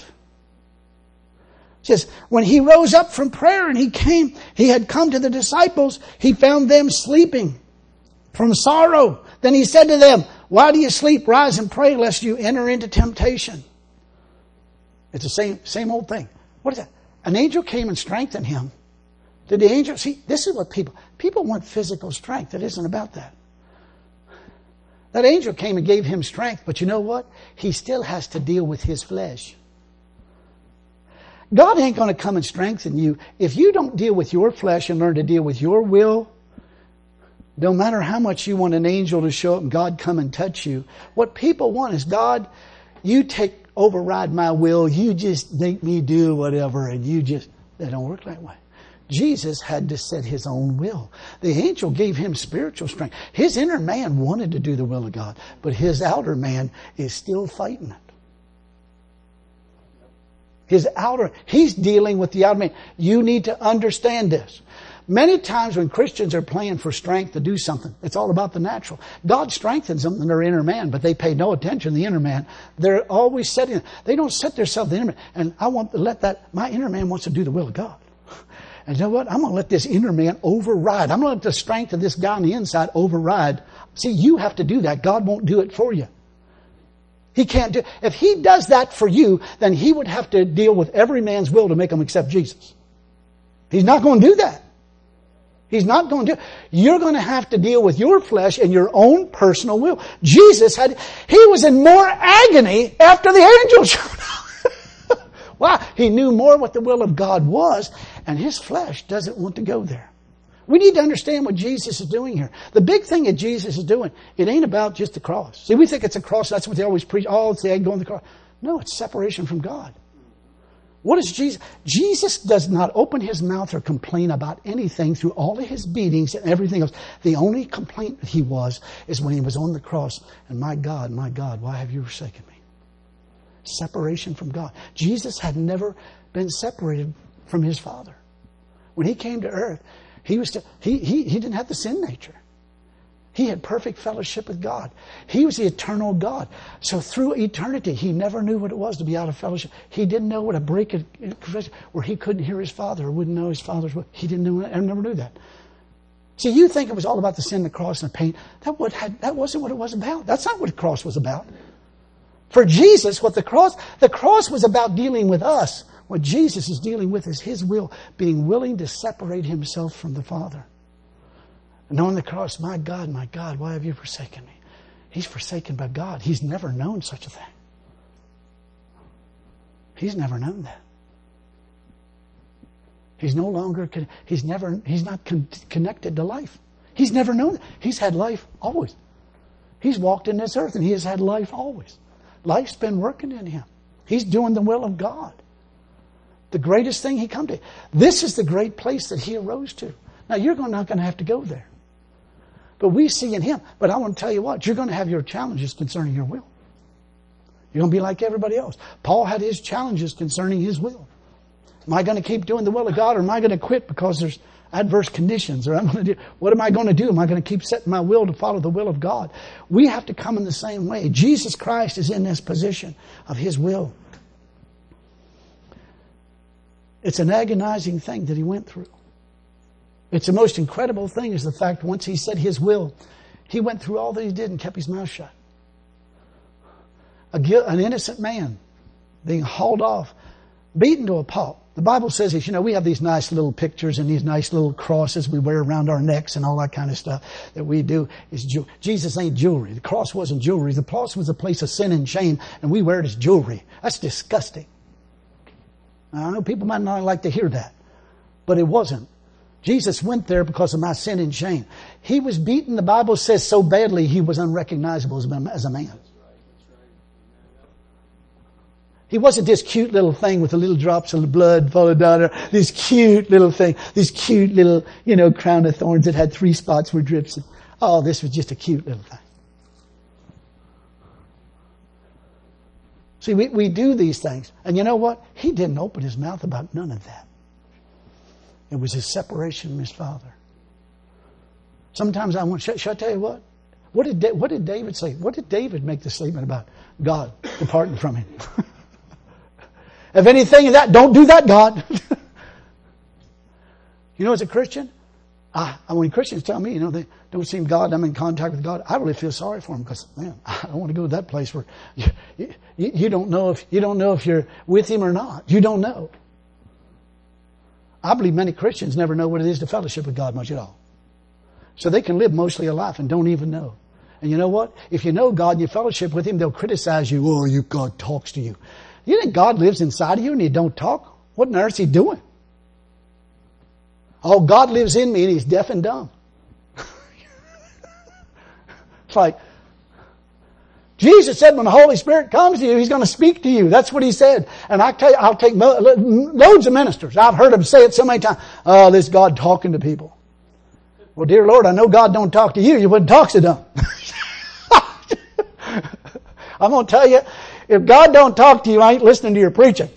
Says, when he rose up from prayer and he came, he had come to the disciples, he found them sleeping from sorrow. Then he said to them, why do you sleep? Rise and pray lest you enter into temptation. It's the same, same old thing. What is that? An angel came and strengthened him. Did the angel, see, this is what people, people want physical strength. It isn't about that. That angel came and gave him strength, but you know what? He still has to deal with his flesh. God ain't going to come and strengthen you if you don't deal with your flesh and learn to deal with your will. No matter how much you want an angel to show up and God come and touch you. What people want is, God, you take, override my will. You just make me do whatever. And you just, they don't work that way. Jesus had to set his own will. The angel gave him spiritual strength. His inner man wanted to do the will of God, but his outer man is still fighting it. His outer, he's dealing with the outer man. You need to understand this. Many times when Christians are praying for strength to do something, it's all about the natural. God strengthens them in their inner man, but they pay no attention to the inner man. They're always setting, they don't set themselves the inner man. And I want to let that, my inner man wants to do the will of God. And you know what? I'm going to let this inner man override. I'm going to let the strength of this guy on the inside override. See, you have to do that. God won't do it for you. He can't do, if he does that for you, then he would have to deal with every man's will to make them accept Jesus. He's not going to do that. He's not going to. You're going to have to deal with your flesh and your own personal will. Jesus had, he was in more agony after the angel showed up. Why? He knew more what the will of God was, and his flesh doesn't want to go there. We need to understand what Jesus is doing here. The big thing that Jesus is doing, it ain't about just the cross. See, we think it's a cross. That's what they always preach. Oh, it's the egg going to the cross. No, it's separation from God. What is Jesus? Jesus does not open his mouth or complain about anything through all of his beatings and everything else. The only complaint that he was is when he was on the cross. And my God, my God, why have you forsaken me? Separation from God. Jesus had never been separated from his Father. When he came to earth, he was to, he, he, he didn't have the sin nature. He had perfect fellowship with God. He was the eternal God. So through eternity, he never knew what it was to be out of fellowship. He didn't know what a break of, where he couldn't hear his Father or wouldn't know his Father's will. He didn't know, I never knew that. See, you think it was all about the sin, the cross, and the pain. That, what had, that wasn't what it was about. That's not what the cross was about. For Jesus, what the cross, the cross was about dealing with us. What Jesus is dealing with is his will, being willing to separate himself from the Father. And on the cross, my God, my God, why have you forsaken me? He's forsaken by God. He's never known such a thing. He's never known that. He's no longer, he's never, he's not con- connected to life. He's never known that. He's had life always. He's walked in this earth and he has had life always. Life's been working in him. He's doing the will of God. The greatest thing he come to. This is the great place that he arose to. Now you're not going to have to go there. But we see in him. But I want to tell you what, you're going to have your challenges concerning your will. You're going to be like everybody else. Paul had his challenges concerning his will. Am I going to keep doing the will of God, or am I going to quit because there's adverse conditions? Or I'm going to do, what am I going to do? Am I going to keep setting my will to follow the will of God? We have to come in the same way. Jesus Christ is in this position of his will. It's an agonizing thing that he went through. It's the most incredible thing is the fact once he said his will, he went through all that he did and kept his mouth shut. A, an innocent man being hauled off, beaten to a pulp. The Bible says this, you know, we have these nice little pictures and these nice little crosses we wear around our necks and all that kind of stuff that we do. Is ju- Jesus ain't jewelry. The cross wasn't jewelry. The cross was a place of sin and shame, and we wear it as jewelry. That's disgusting. Now, I know people might not like to hear that, but it wasn't. Jesus went there because of my sin and shame. He was beaten, the Bible says, so badly he was unrecognizable as a man. He wasn't this cute little thing with the little drops of blood falling down there. This cute little thing. This cute little, you know, crown of thorns that had three spots where drips. Oh, this was just a cute little thing. See, we, we do these things. And you know what? He didn't open his mouth about none of that. It was his separation from his Father. Sometimes I want, shall, shall I tell you what? What did, da- what did David say? What did David make the statement about God departing from him? If anything of that, don't do that, God. You know, as a Christian, I, when Christians tell me, you know, they don't seem God, I'm in contact with God, I really feel sorry for them because, man, I don't want to go to that place where you, you, you don't know if you don't know if you're with Him or not. You don't know. I believe many Christians never know what it is to fellowship with God much at all. So they can live mostly a life and don't even know. And you know what? If you know God and you fellowship with Him, they'll criticize you. Oh, you God talks to you. You think God lives inside of you and He don't talk? What on earth is He doing? Oh, God lives in me and He's deaf and dumb. It's like, Jesus said when the Holy Spirit comes to you, He's going to speak to you. That's what He said. And I tell you, I'll take loads of ministers. I've heard them say it so many times. Oh, this God talking to people. Well, dear Lord, I know God don't talk to you. You wouldn't talk to them. I'm going to tell you, if God don't talk to you, I ain't listening to your preaching.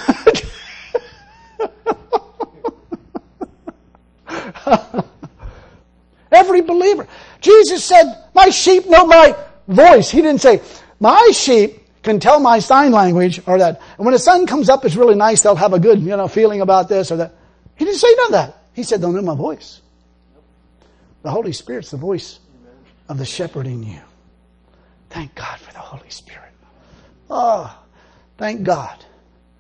Every believer. Jesus said, my sheep know my voice. He didn't say, my sheep can tell my sign language or that. And when the sun comes up, it's really nice. They'll have a good, you know, feeling about this or that. He didn't say none of that. He said, they'll know my voice. The Holy Spirit's the voice of the shepherd in you. Thank God for the Holy Spirit. Oh, thank God.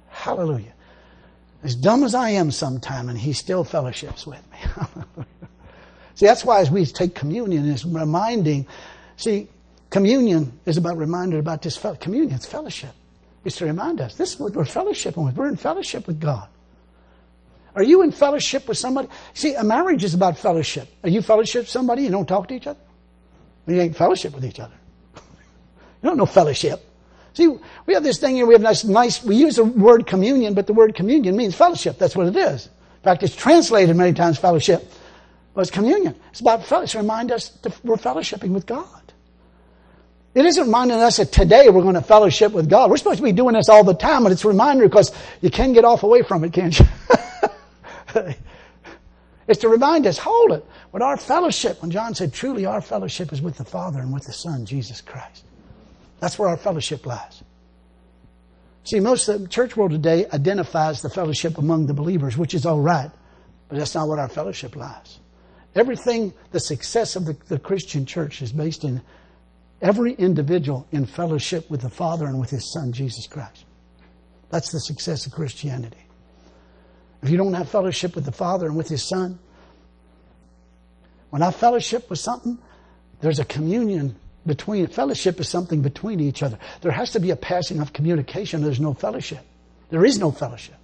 Hallelujah. As dumb as I am sometime, and He still fellowships with me. See, that's why as we take communion, it's reminding. See, communion is about reminding about this. Communion, it's fellowship. It's to remind us, this is what we're fellowshipping with. We're in fellowship with God. Are you in fellowship with somebody? See, a marriage is about fellowship. Are you fellowship with somebody? You don't talk to each other? You ain't fellowship with each other. You don't know fellowship. See, we have this thing here, we have nice, nice, we use the word communion, but the word communion means fellowship. That's what it is. In fact, it's translated many times fellowship. But it's communion. It's about fellowship. It's remind us that we're fellowshipping with God. It isn't reminding us that today we're going to fellowship with God. We're supposed to be doing this all the time, but it's a reminder because you can get off away from it, can't you? It's to remind us, hold it. With our fellowship, when John said, truly our fellowship is with the Father and with the Son, Jesus Christ. That's where our fellowship lies. See, most of the church world today identifies the fellowship among the believers, which is all right, but that's not what our fellowship lies. Everything, the success of the, the Christian church is based in every individual in fellowship with the Father and with His Son, Jesus Christ. That's the success of Christianity. If you don't have fellowship with the Father and with His Son, when I fellowship with something, there's a communion between, fellowship is something between each other. There has to be a passing of communication. There's no fellowship. There is no fellowship.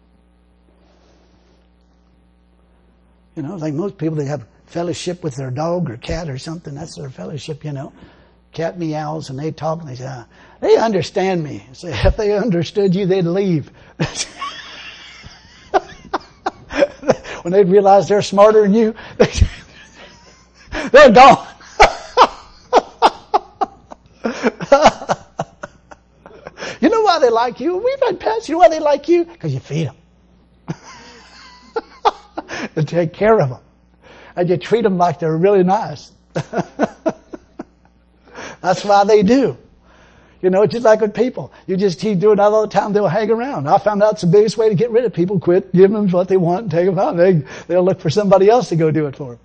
You know, like most people, they have fellowship with their dog or cat or something. That's their fellowship, you know. Cat meows and they talk and they say, ah, they understand me. Say, if they understood you, they'd leave. When they realize they're smarter than you, they're gone. You know why they like you? We've had pets. You know why they like you? Because you feed them. And take care of them. And you treat them like they're really nice. That's why they do. You know, just like with people. You just keep doing that all the time, they'll hang around. I found out it's the biggest way to get rid of people. Quit giving them what they want and take them out. They, they'll look for somebody else to go do it for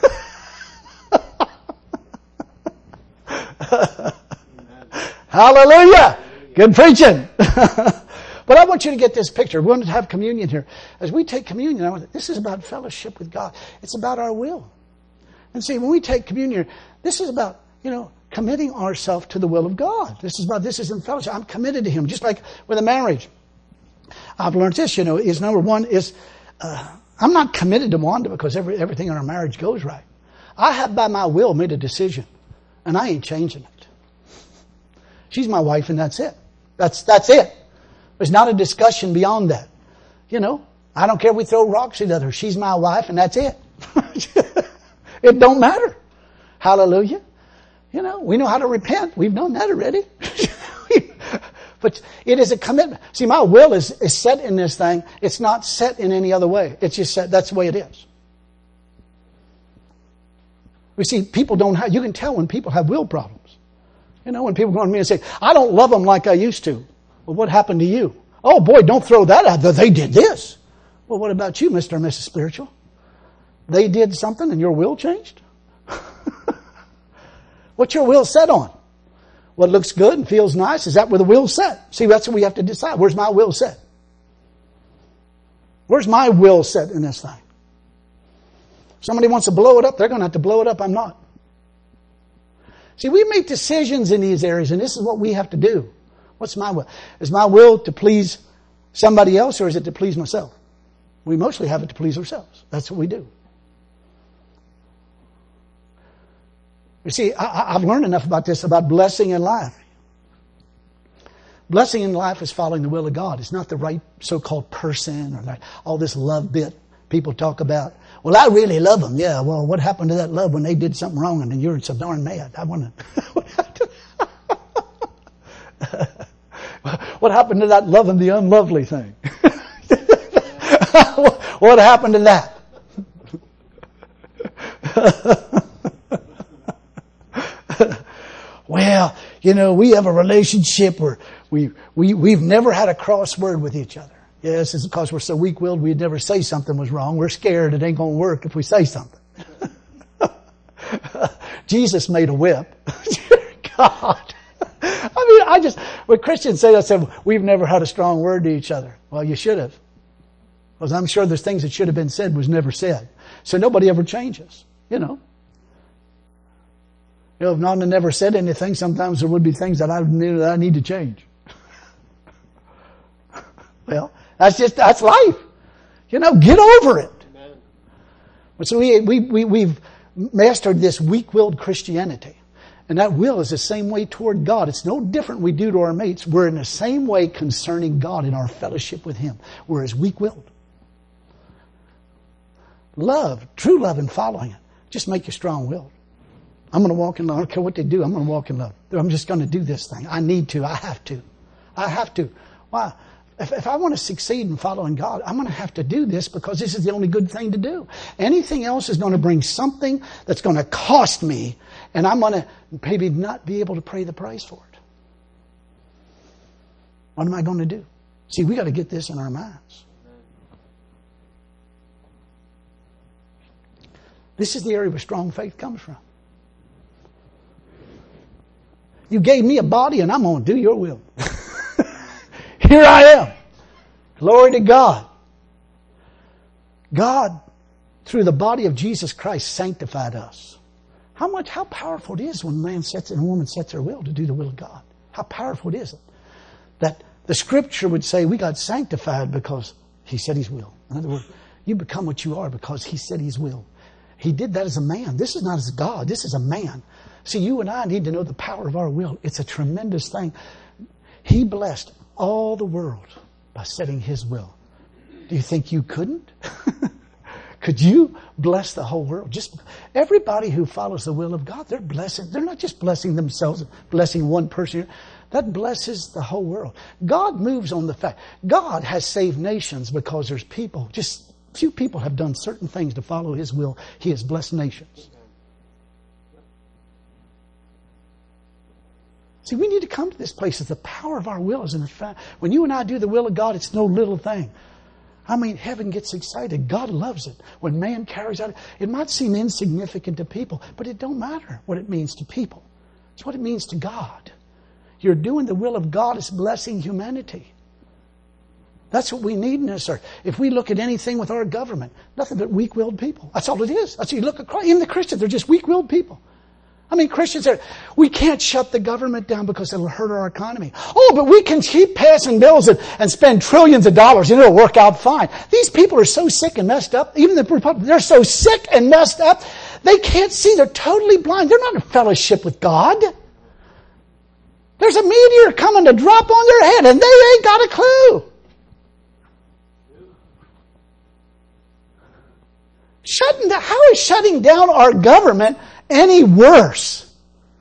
them. Hallelujah! Good preaching. But I want you to get this picture. We're going to have communion here. As we take communion, I want, this is about fellowship with God. It's about our will. And see, when we take communion, this is about, you know, committing ourselves to the will of God. This is about, this is in fellowship. I'm committed to Him. Just like with a marriage. I've learned this, you know, is number one is, uh, I'm not committed to Wanda because every, everything in our marriage goes right. I have by my will made a decision. And I ain't changing it. She's my wife and that's it. That's, that's it. There's not a discussion beyond that. You know, I don't care if we throw rocks at her. She's my wife and that's it. It don't matter. Hallelujah. You know, we know how to repent. We've done that already. But it is a commitment. See, my will is, is set in this thing. It's not set in any other way. It's just set. That's the way it is. We see people don't have, you can tell when people have will problems. You know, when people go to me and say, I don't love them like I used to. Well, what happened to you? Oh boy, don't throw that out there. They did this. Well, what about you, Mister and Missus Spiritual? They did something and your will changed? What's your will set on? What looks good and feels nice? Is that where the will's set? See, that's what we have to decide. Where's my will set? Where's my will set in this thing? Somebody wants to blow it up, they're going to have to blow it up. I'm not. See, we make decisions in these areas, and this is what we have to do. What's my will? Is my will to please somebody else, or is it to please myself? We mostly have it to please ourselves. That's what we do. You see, I, I've learned enough about this, about blessing in life. Blessing in life is following the will of God. It's not the right so-called person or that, all this love bit people talk about. Well, I really love them. Yeah, well, what happened to that love when they did something wrong and then you're so darn mad? I want to... What happened to that loving the unlovely thing? What happened to that? Well, you know, we have a relationship where we, we, we've never had a crossword with each other. Yes, it's because we're so weak-willed we'd never say something was wrong. We're scared it ain't going to work if we say something. Jesus made a whip. God. I mean, I just, when Christians say that, said, we've never had a strong word to each other. Well, you should have. Because I'm sure there's things that should have been said was never said. So nobody ever changes. You know. You know, if Nana never said anything, sometimes there would be things that I knew that I need to change. Well, that's just, that's life. You know, get over it. Amen. So we, we, we, we've mastered this weak-willed Christianity. And that will is the same way toward God. It's no different we do to our mates. We're in the same way concerning God in our fellowship with Him. We're as weak-willed. Love, true love and following it, just make you strong-willed. I'm going to walk in love. I don't care what they do. I'm going to walk in love. I'm just going to do this thing. I need to. I have to. I have to. Why? If, if I want to succeed in following God, I'm going to have to do this because this is the only good thing to do. Anything else is going to bring something that's going to cost me, and I'm going to maybe not be able to pay the price for it. What am I going to do? See, we got to get this in our minds. This is the area where strong faith comes from. You gave me a body and I'm going to do your will. Here I am. Glory to God. God, through the body of Jesus Christ, sanctified us. How much, how powerful it is when a man sets and a woman sets their will to do the will of God. How powerful it is that the Scripture would say we got sanctified because He said His will. In other words, you become what you are because He said His will. He did that as a man. This is not as God. This is a man. See, you and I need to know the power of our will. It's a tremendous thing. He blessed all the world by setting His will. Do you think you couldn't? Could you bless the whole world? Just everybody who follows the will of God, they're blessing. They're not just blessing themselves, blessing one person. That blesses the whole world. God moves on the fact. God has saved nations because there's people. Just few people have done certain things to follow His will. He has blessed nations. See, we need to come to this place that the power of our will is in the fact. When you and I do the will of God, it's no little thing. I mean, heaven gets excited. God loves it. When man carries out, it might seem insignificant to people, but it don't matter what it means to people. It's what it means to God. You're doing the will of God. It's blessing humanity. That's what we need in this earth. If we look at anything with our government, nothing but weak-willed people. That's all it is. That's, you look across, even the Christians, they're just weak-willed people. I mean, Christians are, we can't shut the government down because it'll hurt our economy. Oh, but we can keep passing bills and, and spend trillions of dollars and it'll work out fine. These people are so sick and messed up. Even the Republicans, they're so sick and messed up, they can't see. They're totally blind. They're not in fellowship with God. There's a meteor coming to drop on their head and they ain't got a clue. Shutting down, how is shutting down our government any worse?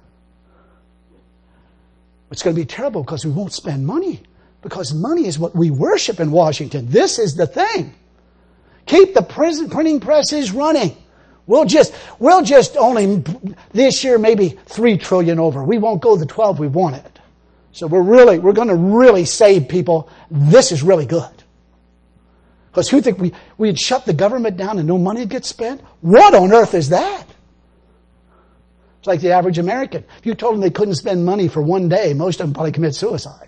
It's going to be terrible because we won't spend money. Because money is what we worship in Washington. This is the thing. Keep the prison printing presses running. We'll just, we'll just only, this year maybe three trillion over. We won't go the twelve we wanted. So we're really, we're going to really save people. This is really good. Because who think we, we'd shut the government down and no money would get spent? What on earth is that? It's like the average American. If you told them they couldn't spend money for one day, most of them probably commit suicide.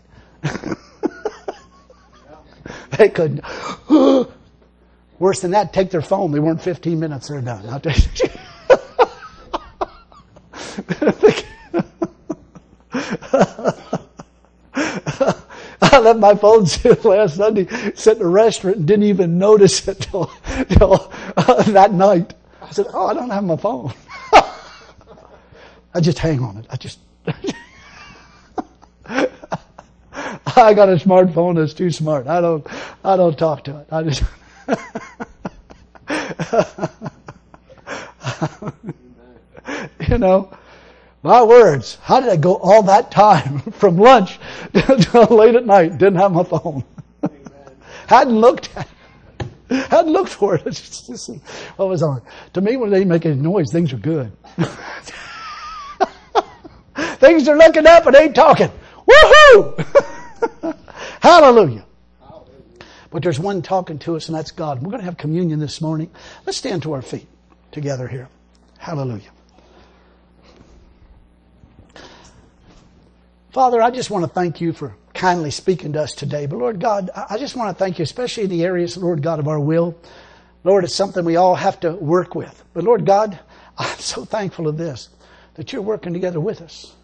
They couldn't. Worse than that, take their phone. They weren't fifteen minutes, they're done. I'll tell you. I left my phone sit last Sunday, sit in a restaurant and didn't even notice it till, till uh, that night. I said, oh, I don't have my phone. I just hang on it. I just, I got a smartphone that's too smart. I don't, I don't talk to it. I just, you know, my words. How did I go all that time from lunch till late at night? Didn't have my phone. Hadn't looked at it. Hadn't looked for it. Just to see what was on. To me, when they make any noise, things are good. Things are looking up and ain't talking. Woohoo! Hallelujah. But there's one talking to us, and that's God. We're going to have communion this morning. Let's stand to our feet together here. Hallelujah. Father, I just want to thank you for kindly speaking to us today. But Lord God, I just want to thank you, especially in the areas, Lord God, of our will. Lord, it's something we all have to work with. But Lord God, I'm so thankful of this, that you're working together with us.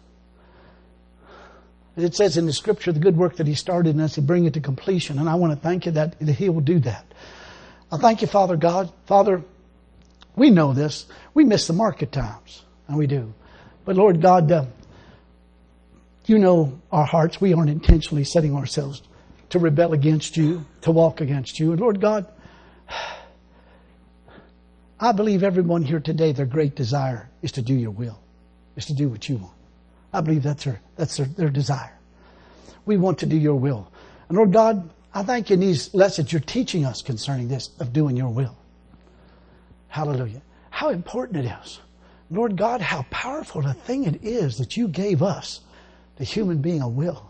It says in the scripture, the good work that He started in us, He'll bring it to completion. And I want to thank you that, that He will do that. I thank you, Father God. Father, we know this. We miss the mark at times. And we do. But Lord God, uh, you know our hearts. We aren't intentionally setting ourselves to rebel against you, to walk against you. And Lord God, I believe everyone here today, their great desire is to do your will, is to do what you want. I believe that's their, that's their, their desire. We want to do your will. And Lord God, I thank you in these lessons you're teaching us concerning this, of doing your will. Hallelujah. How important it is. Lord God, how powerful a thing it is that you gave us, the human being, a will.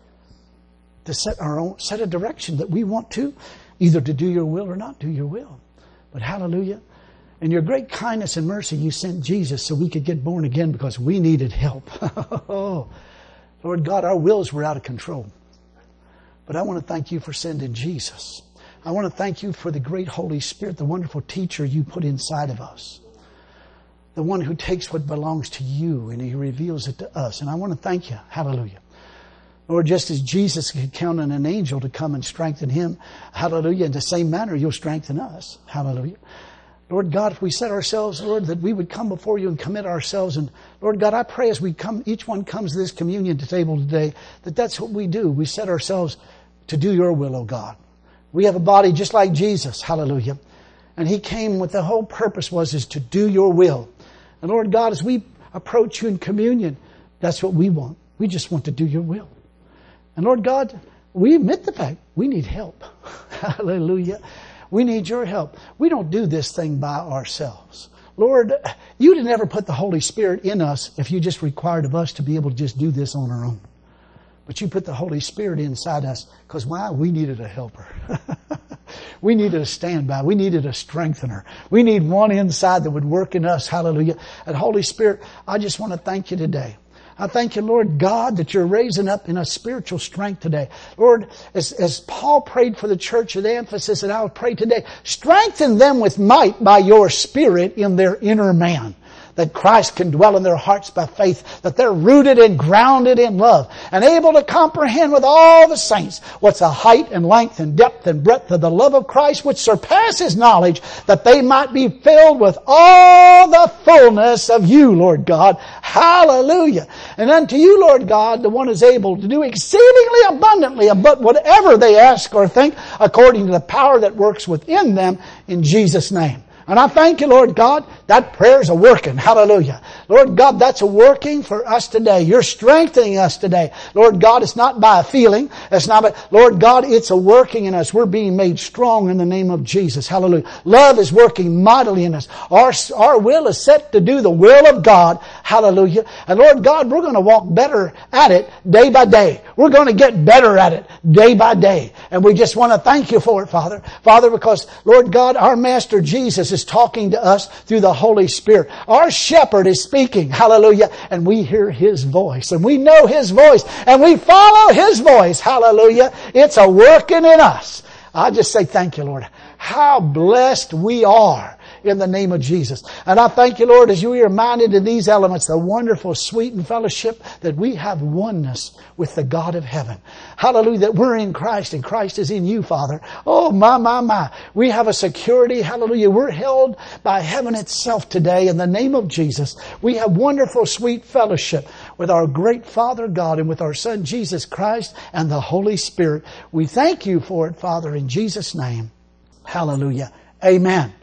To set our own, set a direction that we want to, either to do your will or not do your will. But hallelujah. In your great kindness and mercy, you sent Jesus so we could get born again because we needed help. Oh, Lord God, our wills were out of control. But I want to thank you for sending Jesus. I want to thank you for the great Holy Spirit, the wonderful teacher you put inside of us. The one who takes what belongs to you and He reveals it to us. And I want to thank you. Hallelujah. Lord, just as Jesus could count on an angel to come and strengthen Him, hallelujah, in the same manner you'll strengthen us. Hallelujah. Lord God, if we set ourselves, Lord, that we would come before you and commit ourselves. And Lord God, I pray as we come, each one comes to this communion table today, that that's what we do. We set ourselves to do your will, oh God. We have a body just like Jesus. Hallelujah. And He came with the whole purpose was is to do your will. And Lord God, as we approach you in communion, that's what we want. We just want to do your will. And Lord God, we admit the fact we need help. Hallelujah. We need your help. We don't do this thing by ourselves. Lord, you would never put the Holy Spirit in us if you just required of us to be able to just do this on our own. But you put the Holy Spirit inside us because why? We needed a helper. We needed a standby. We needed a strengthener. We need one inside that would work in us. Hallelujah. And Holy Spirit, I just want to thank you today. I thank you, Lord God, that you're raising up in a spiritual strength today. Lord, as, as Paul prayed for the church, the emphasis that I would pray today, strengthen them with might by your Spirit in their inner man, that Christ can dwell in their hearts by faith, that they're rooted and grounded in love, and able to comprehend with all the saints what's the height and length and depth and breadth of the love of Christ, which surpasses knowledge, that they might be filled with all the fullness of you, Lord God. Hallelujah. And unto you, Lord God, the one is able to do exceedingly abundantly above whatever they ask or think, according to the power that works within them, in Jesus' name. And I thank you, Lord God, that prayer's a working. Hallelujah. Lord God, that's a working for us today. You're strengthening us today. Lord God, it's not by a feeling. It's not by, Lord God, it's a working in us. We're being made strong in the name of Jesus. Hallelujah. Love is working mightily in us. Our, our will is set to do the will of God. Hallelujah. And Lord God, we're going to walk better at it day by day. We're going to get better at it day by day. And we just want to thank you for it, Father. Father, because, Lord God, our Master Jesus is talking to us through the Holy Spirit. Our shepherd is speaking. Hallelujah. And we hear His voice. And we know His voice. And we follow His voice. Hallelujah. It's a working in us. I just say thank you, Lord. How blessed we are in the name of Jesus. And I thank you, Lord, as you are reminded in these elements, the wonderful, sweet and fellowship that we have oneness with the God of heaven. Hallelujah, that we're in Christ and Christ is in you, Father. Oh, my, my, my. We have a security. Hallelujah. We're held by heaven itself today in the name of Jesus. We have wonderful, sweet fellowship with our great Father God and with our Son, Jesus Christ, and the Holy Spirit. We thank you for it, Father, in Jesus' name. Hallelujah. Amen.